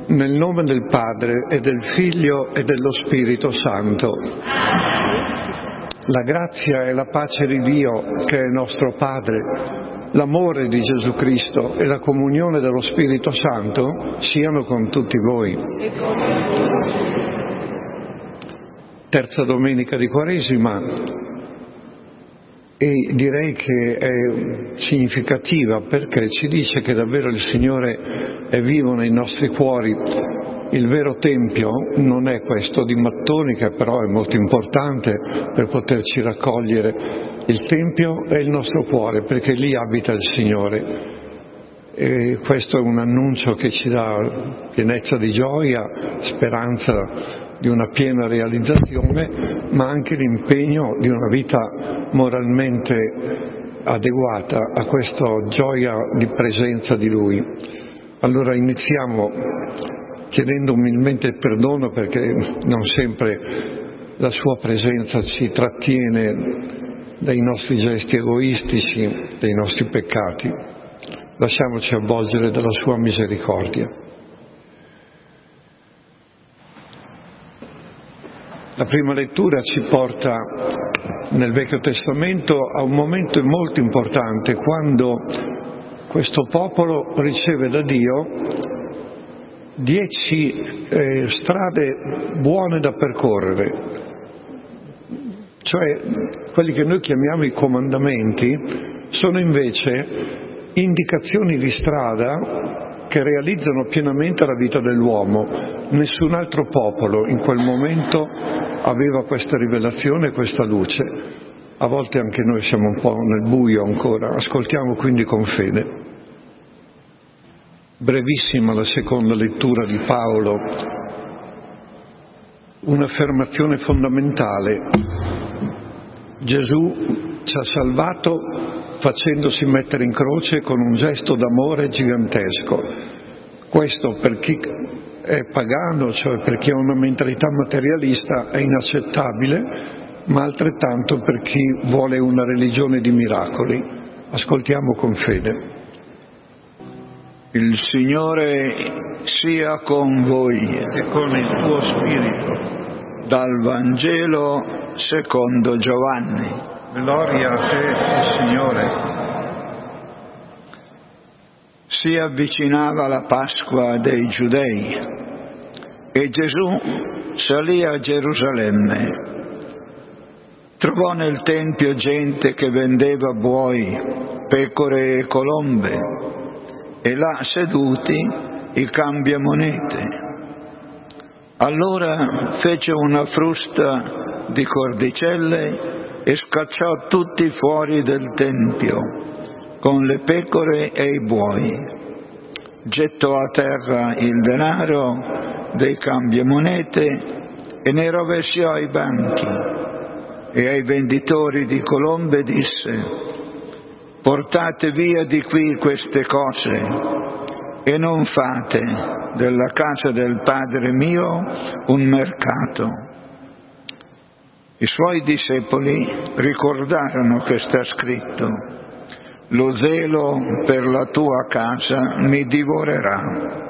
Nel nome del Padre e del Figlio e dello Spirito Santo. La grazia e la pace di Dio, che è nostro Padre, l'amore di Gesù Cristo e la comunione dello Spirito Santo siano con tutti voi. Terza domenica di Quaresima, e direi che è significativa perché ci dice che davvero il Signore è vivo nei nostri cuori. Il vero tempio non è questo di mattoni, che però è molto importante per poterci raccogliere. Il tempio è il nostro cuore, perché lì abita il Signore. E questo è un annuncio che ci dà pienezza di gioia, speranza di una piena realizzazione, ma anche l'impegno di una vita moralmente adeguata a questa gioia di presenza di Lui. Allora iniziamo chiedendo umilmente il perdono, perché non sempre la Sua presenza ci trattiene dai nostri gesti egoistici, dai nostri peccati. Lasciamoci avvolgere dalla Sua misericordia. La prima lettura ci porta nel Vecchio Testamento a un momento molto importante, quando questo popolo riceve da Dio 10 strade buone da percorrere, cioè quelli che noi chiamiamo i comandamenti sono invece indicazioni di strada che realizzano pienamente la vita dell'uomo. Nessun altro popolo in quel momento aveva questa rivelazione, questa luce. A volte anche noi siamo un po' nel buio ancora. Ascoltiamo quindi con fede. Brevissima la seconda lettura di Paolo, un'affermazione fondamentale. Gesù ci ha salvato facendosi mettere in croce con un gesto d'amore gigantesco. Questo per chi è pagano, cioè per chi ha una mentalità materialista, è inaccettabile, ma altrettanto per chi vuole una religione di miracoli. Ascoltiamo con fede. Il Signore sia con voi E con il tuo spirito. Dal Vangelo secondo Giovanni. Gloria a te, Signore. Si avvicinava la Pasqua dei Giudei e Gesù salì a Gerusalemme. Trovò nel Tempio gente che vendeva buoi, pecore e colombe, e là seduti i cambiamonete. Allora fece una frusta di cordicelle e scacciò tutti fuori del Tempio, con le pecore e i buoi. Gettò a terra il denaro dei cambiamonete e ne rovesciò i banchi. E ai venditori di colombe disse: portate via di qui queste cose e non fate della casa del Padre mio un mercato. I suoi discepoli ricordarono che sta scritto: lo zelo per la tua casa mi divorerà.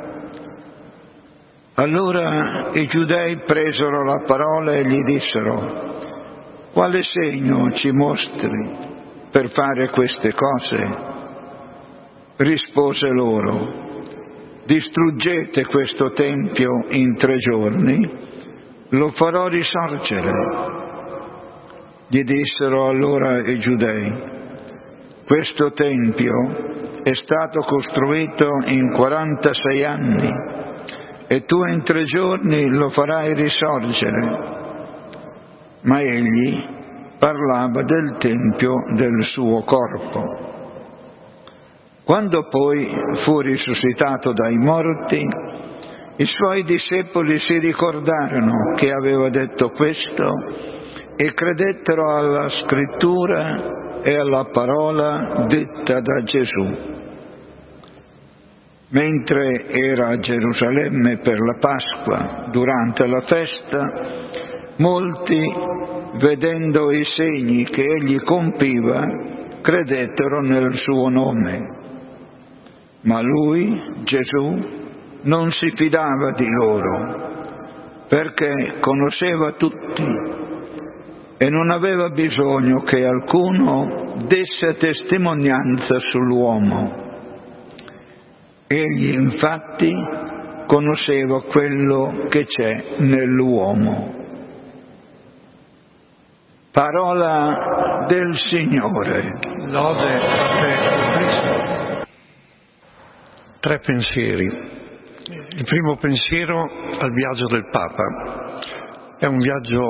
Allora i giudei presero la parola e gli dissero: quale segno ci mostri per fare queste cose? Rispose loro: distruggete questo tempio in 3 giorni, lo farò risorgere. Gli dissero allora i giudei: questo tempio è stato costruito in 46 anni e tu in 3 giorni lo farai risorgere. Ma egli parlava del tempio del suo corpo. Quando poi fu risuscitato dai morti, i suoi discepoli si ricordarono che aveva detto questo e credettero alla scrittura e alla parola detta da Gesù. Mentre era a Gerusalemme per la Pasqua, durante la festa, molti, vedendo i segni che egli compiva, credettero nel suo nome. Ma lui, Gesù, non si fidava di loro, perché conosceva tutti e non aveva bisogno che alcuno desse testimonianza sull'uomo. Egli infatti conosceva quello che c'è nell'uomo. Parola del Signore. Lode a te, Cristo. 3 pensieri. Il primo pensiero al viaggio del Papa. È un viaggio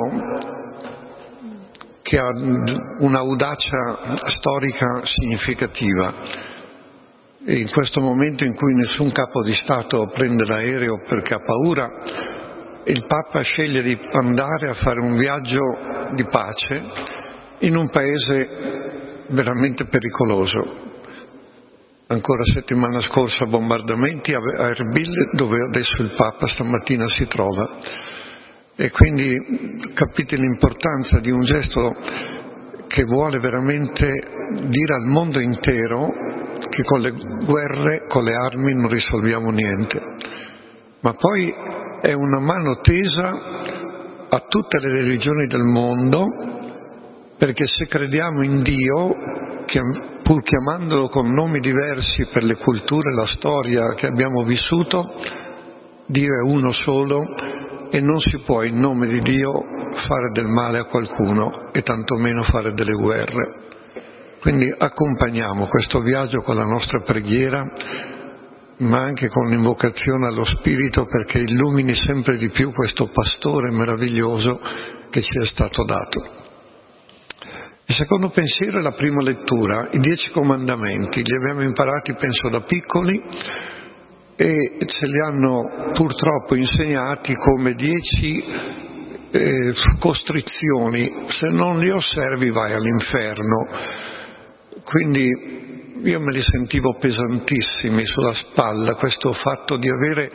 che ha un'audacia storica significativa. E in questo momento in cui nessun capo di Stato prende l'aereo perché ha paura, il Papa sceglie di andare a fare un viaggio di pace in un paese veramente pericoloso. Ancora settimana scorsa bombardamenti a Erbil, dove adesso il Papa stamattina si trova. E quindi capite l'importanza di un gesto che vuole veramente dire al mondo intero che con le guerre, con le armi non risolviamo niente. Ma poi è una mano tesa a tutte le religioni del mondo, perché se crediamo in Dio, pur chiamandolo con nomi diversi per le culture e la storia che abbiamo vissuto, Dio è uno solo e non si può in nome di Dio fare del male a qualcuno e tantomeno fare delle guerre. Quindi accompagniamo questo viaggio con la nostra preghiera, ma anche con l'invocazione allo Spirito perché illumini sempre di più questo pastore meraviglioso che ci è stato dato. Il secondo pensiero è la prima lettura, i 10 comandamenti. Li abbiamo imparati, penso, da piccoli e ce li hanno purtroppo insegnati come 10 costrizioni. Se non li osservi vai all'inferno. Quindi io me li sentivo pesantissimi sulla spalla, questo fatto di avere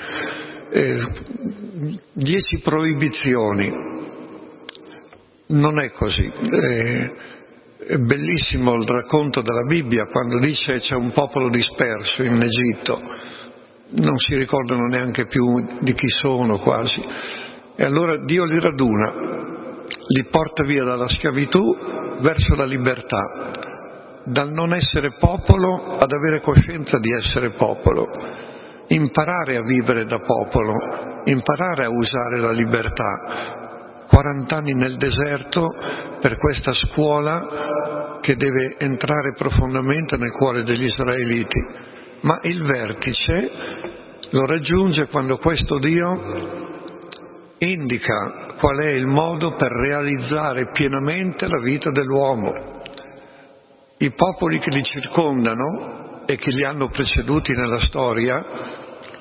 10 proibizioni. Non è così. È bellissimo il racconto della Bibbia quando dice c'è un popolo disperso in Egitto, non si ricordano neanche più di chi sono quasi, e allora Dio li raduna, li porta via dalla schiavitù verso la libertà, dal non essere popolo ad avere coscienza di essere popolo, imparare a vivere da popolo, imparare a usare la libertà. 40 anni nel deserto per questa scuola che deve entrare profondamente nel cuore degli israeliti, ma il vertice lo raggiunge quando questo Dio indica qual è il modo per realizzare pienamente la vita dell'uomo. I popoli che li circondano e che li hanno preceduti nella storia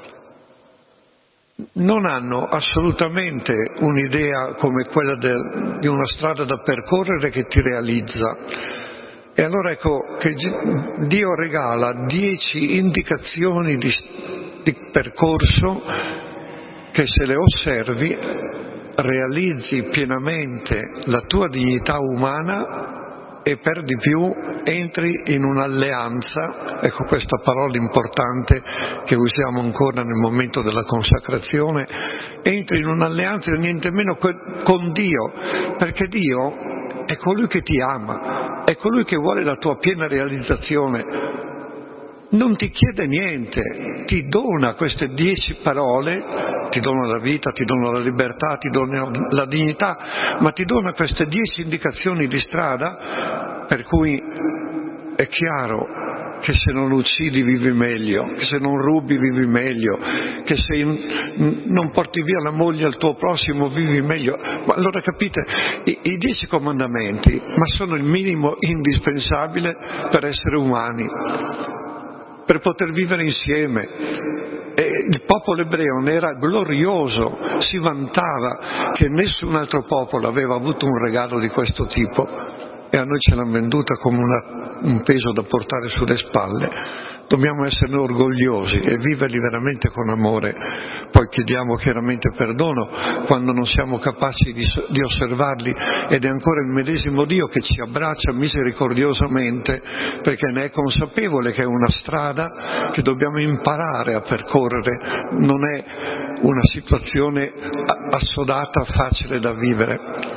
non hanno assolutamente un'idea come quella di una strada da percorrere che ti realizza. E allora ecco che Dio regala 10 indicazioni di percorso che se le osservi realizzi pienamente la tua dignità umana e per di più entri in un'alleanza, ecco questa parola importante che usiamo ancora nel momento della consacrazione, entri in un'alleanza niente meno con Dio, perché Dio è colui che ti ama, è colui che vuole la tua piena realizzazione, non ti chiede niente, ti dona queste 10 parole, ti dona la vita, ti dona la libertà, ti dona la dignità, ma ti dona queste 10 indicazioni di strada per cui è chiaro che se non uccidi vivi meglio, che se non rubi vivi meglio, che se non porti via la moglie al tuo prossimo vivi meglio. Ma allora capite, i 10 comandamenti, ma sono il minimo indispensabile per essere umani, per poter vivere insieme. E il popolo ebreo ne era glorioso, si vantava che nessun altro popolo aveva avuto un regalo di questo tipo e a noi ce l'hanno venduta come un peso da portare sulle spalle. Dobbiamo esserne orgogliosi e viverli veramente con amore. Poi poi chiediamo chiaramente perdono quando non siamo capaci di osservarli, ed è ancora il medesimo Dio che ci abbraccia misericordiosamente, perché ne è consapevole che è una strada che dobbiamo imparare a percorrere, non è una situazione assodata, facile da vivere.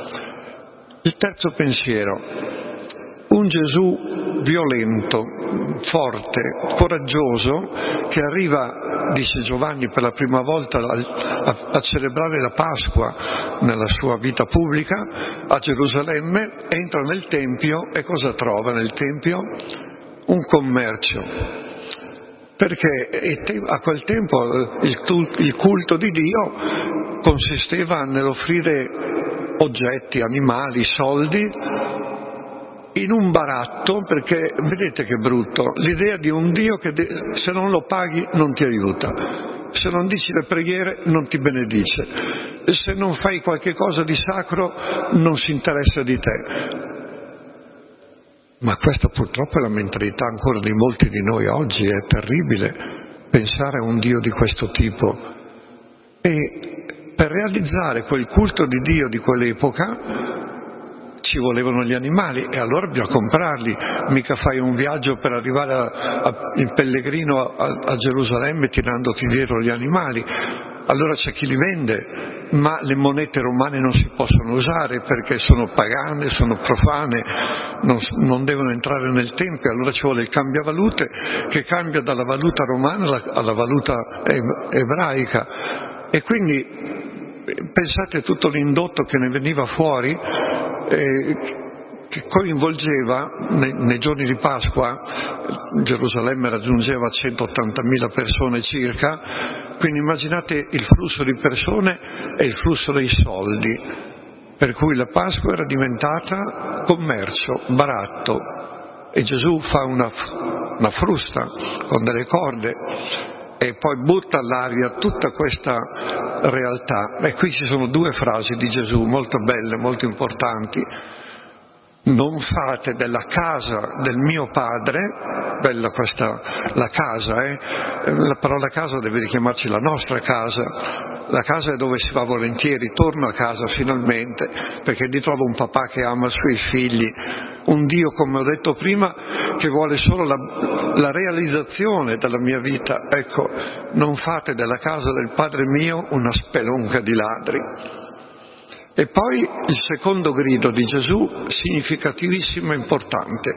Il terzo pensiero: un Gesù violento, forte, coraggioso, che arriva, dice Giovanni, per la prima volta a celebrare la Pasqua nella sua vita pubblica a Gerusalemme, entra nel Tempio e cosa trova nel Tempio? Un commercio. Perché a quel tempo il culto di Dio consisteva nell'offrire oggetti, animali, soldi in un baratto, perché vedete che brutto, l'idea di un Dio che se non lo paghi non ti aiuta, se non dici le preghiere non ti benedice, se non fai qualche cosa di sacro non si interessa di te. Ma questa purtroppo è la mentalità ancora di molti di noi oggi, è terribile pensare a un Dio di questo tipo. E per realizzare quel culto di Dio di quell'epoca ci volevano gli animali, e allora bisogna comprarli, mica fai un viaggio per arrivare in pellegrino a Gerusalemme tirandoti dietro gli animali. Allora c'è chi li vende, ma le monete romane non si possono usare perché sono pagane, sono profane, non devono entrare nel Tempio, allora ci vuole il cambiavalute che cambia dalla valuta romana alla valuta ebraica. E quindi pensate a tutto l'indotto che ne veniva fuori, che coinvolgeva nei giorni di Pasqua. Gerusalemme raggiungeva 180.000 persone circa, quindi immaginate il flusso di persone e il flusso dei soldi, per cui la Pasqua era diventata commercio, baratto, e Gesù fa una frusta con delle corde e poi butta all'aria tutta questa realtà. E qui ci sono due frasi di Gesù molto belle, molto importanti. Non fate della casa del mio padre, bella questa, la casa, la parola casa deve richiamarci la nostra casa. La casa è dove si va volentieri, torno a casa finalmente, perché lì trovo un papà che ama i suoi figli, un Dio, come ho detto prima, che vuole solo la realizzazione della mia vita. Ecco, non fate della casa del Padre mio una spelonca di ladri. E poi il secondo grido di Gesù, significativissimo e importante.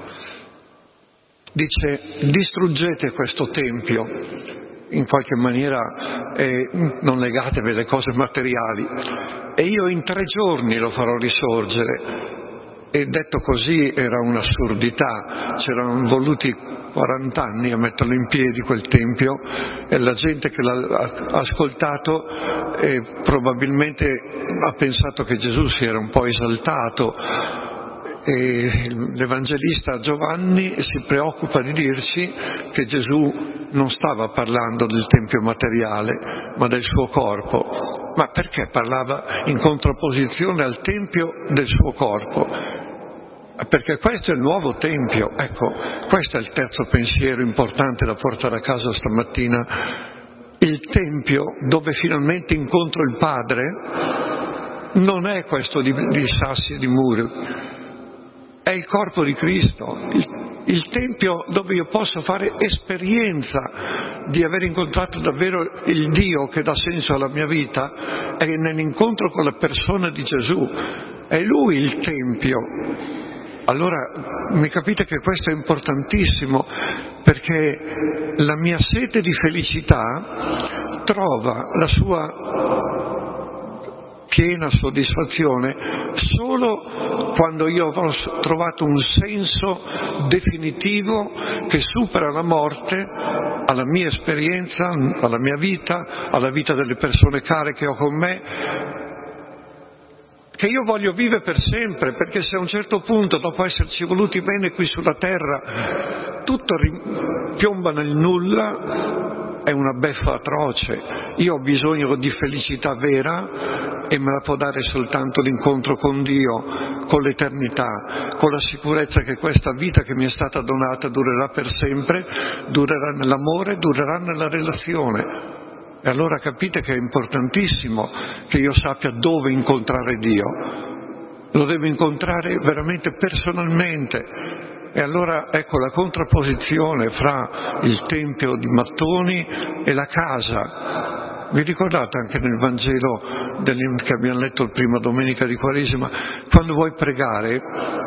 Dice: distruggete questo tempio, in qualche maniera non legatevi alle cose materiali, e io in 3 giorni lo farò risorgere. E detto così era un'assurdità, c'erano voluti 40 anni a metterlo in piedi quel tempio, e la gente che l'ha ascoltato probabilmente ha pensato che Gesù si era un po' esaltato, e l'Evangelista Giovanni si preoccupa di dirci che Gesù non stava parlando del tempio materiale ma del suo corpo. Ma perché parlava in contrapposizione al tempio del suo corpo? Perché questo è il nuovo tempio. Ecco, questo è il terzo pensiero importante da portare a casa stamattina. Il tempio dove finalmente incontro il Padre non è questo di sassi e di muri, è il corpo di Cristo, il tempio dove io posso fare esperienza di aver incontrato davvero il Dio che dà senso alla mia vita, è nell'incontro con la persona di Gesù, è Lui il tempio. Allora mi capite che questo è importantissimo, perché la mia sete di felicità trova la sua piena soddisfazione solo quando io avrò trovato un senso definitivo che supera la morte alla mia esperienza, alla mia vita, alla vita delle persone care che ho con me, che io voglio vivere per sempre, perché se a un certo punto, dopo esserci voluti bene qui sulla terra, tutto piomba nel nulla, è una beffa atroce. Io ho bisogno di felicità vera, e me la può dare soltanto l'incontro con Dio, con l'eternità, con la sicurezza che questa vita che mi è stata donata durerà per sempre, durerà nell'amore, durerà nella relazione. E allora capite che è importantissimo che io sappia dove incontrare Dio. Lo devo incontrare veramente personalmente. E allora ecco la contrapposizione fra il tempio di mattoni e la casa. Vi ricordate anche nel Vangelo che abbiamo letto la prima domenica di Quaresima, quando vuoi pregare,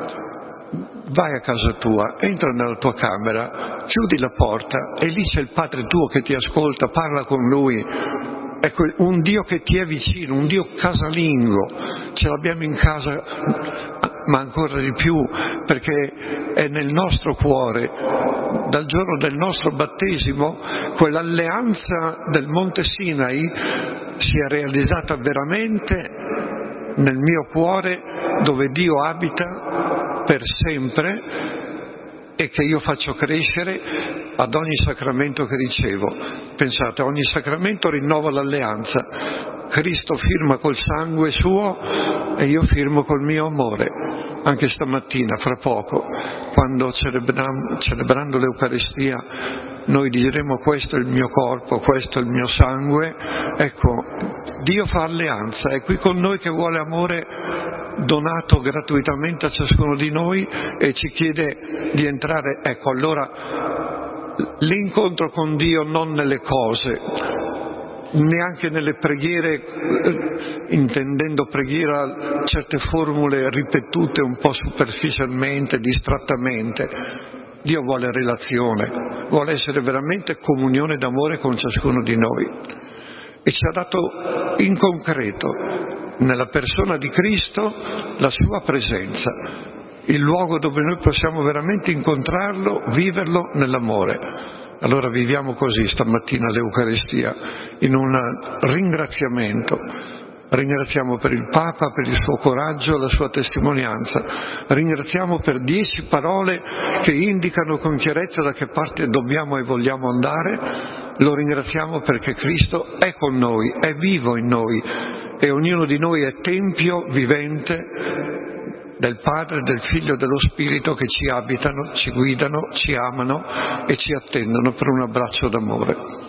vai a casa tua, entra nella tua camera, chiudi la porta e lì c'è il Padre tuo che ti ascolta, parla con Lui. Ecco, un Dio che ti è vicino, un Dio casalingo, ce l'abbiamo in casa, ma ancora di più, perché è nel nostro cuore. Dal giorno del nostro battesimo, quell'alleanza del Monte Sinai si è realizzata veramente nel mio cuore, dove Dio abita per sempre e che io faccio crescere ad ogni sacramento che ricevo. Pensate, ogni sacramento rinnova l'alleanza. Cristo firma col sangue suo e io firmo col mio amore. Anche stamattina, fra poco, quando celebrando l'Eucaristia, noi diremo: questo è il mio corpo, questo è il mio sangue. Ecco, Dio fa alleanza, è qui con noi che vuole amore donato gratuitamente a ciascuno di noi e ci chiede di entrare. Ecco, allora l'incontro con Dio non nelle cose, neanche nelle preghiere, intendendo preghiera certe formule ripetute un po' superficialmente, distrattamente. Dio vuole relazione, vuole essere veramente comunione d'amore con ciascuno di noi e ci ha dato in concreto, nella persona di Cristo, la sua presenza, il luogo dove noi possiamo veramente incontrarlo, viverlo nell'amore. Allora viviamo così stamattina l'Eucaristia, in un ringraziamento. Ringraziamo per il Papa, per il suo coraggio, la sua testimonianza. Ringraziamo per 10 parole che indicano con chiarezza da che parte dobbiamo e vogliamo andare. Lo ringraziamo perché Cristo è con noi, è vivo in noi e ognuno di noi è tempio vivente del Padre, del Figlio e dello Spirito che ci abitano, ci guidano, ci amano e ci attendono per un abbraccio d'amore.